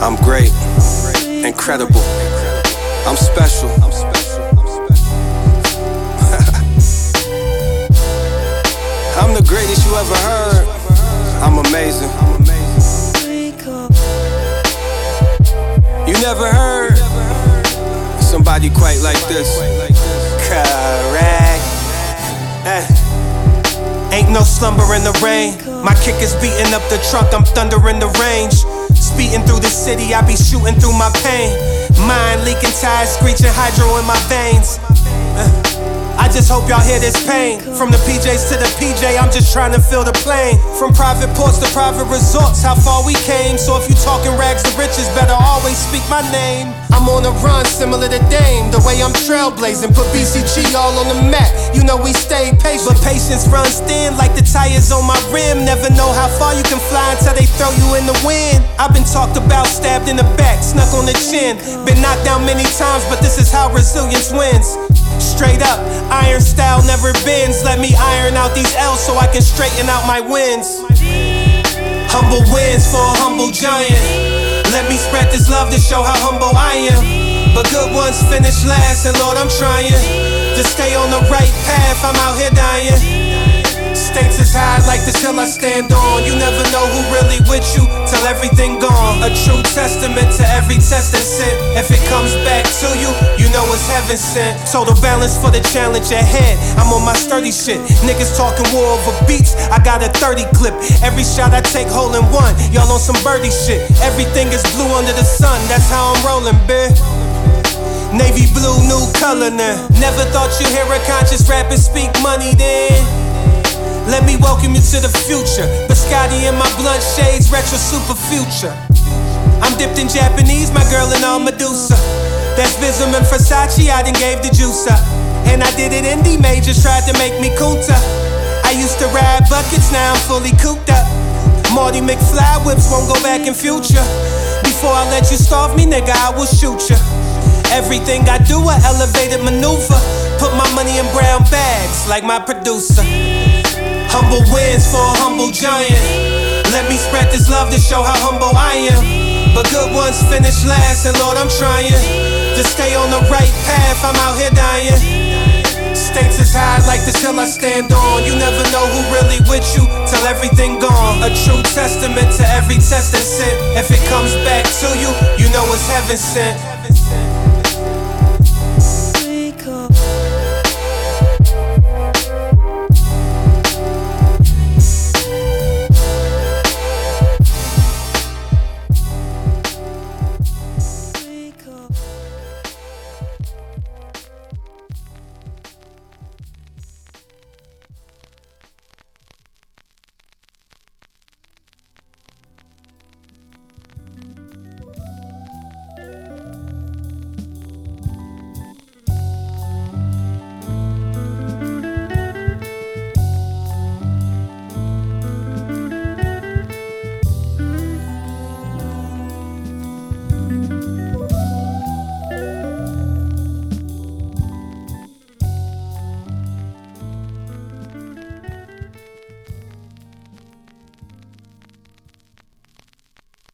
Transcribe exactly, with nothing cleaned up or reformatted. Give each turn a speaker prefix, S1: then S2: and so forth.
S1: I'm great, incredible, I'm special. I'm the greatest you ever heard. I'm amazing. You never heard somebody quite like this. Correct. Eh. Ain't no slumber in the rain. My kick is beating up the trunk, I'm thunder in the range. Speeding through the city, I be shooting through my pain. Mind leaking, tires screeching, hydro in my veins. uh. I just hope y'all hear this pain. From the P Js to the P J, I'm just trying to fill the plane. From private ports to private resorts, how far we came. So if you talking rags to riches, better always speak my name. I'm on a run similar to Dame, the way I'm trailblazing. Put B C G all on the map, you know we stay patient. But patience runs thin like the tires on my rim. Never know how far you can fly until they throw you in the wind. I've been talked about, stabbed in the back, snuck on the chin. Been knocked down many times, but this is how resilience wins. Straight up, iron style never bends. Let me iron out these L's so I can straighten out my wins. Humble wins for a humble giant. Let me spread this love to show how humble I am. But good ones finish last, and Lord, I'm trying to stay on the right path. I'm out here dying. Stakes is high like this hill I stand on. You never know who really with you till everything gone. A true testament to every test that's sent. If it comes back to you, you know it's heaven sent. Total balance for the challenge ahead. I'm on my sturdy shit. Niggas talking war over beats, I got a thirty clip. Every shot I take hole in one. Y'all on some birdie shit. Everything is blue under the sun, that's how I'm rolling, bitch. Navy blue, new color now. Never thought you'd hear a conscious rapper speak money then. Let me welcome you to the future. Biscotti in my blunt shades, retro super future. I'm dipped in Japanese, my girl in all Medusa. That's Vism and Versace, I done gave the juice up. And I did it indie majors, tried to make me kunta. I used to ride buckets, now I'm fully cooped up. Marty McFly whips won't go back in future. Before I let you starve me, nigga, I will shoot ya. Everything I do, a elevated maneuver. Put my money in brown bags, like my producer. Humble wins for a humble giant. Let me spread this love to show how humble I am. But good ones finish last, and Lord, I'm trying to stay on the right path. I'm out here dying. Stakes is high like this hill I stand on. You never know who really with you till everything gone. A true testament to every test that's sent. If it comes back to you, you know it's heaven sent.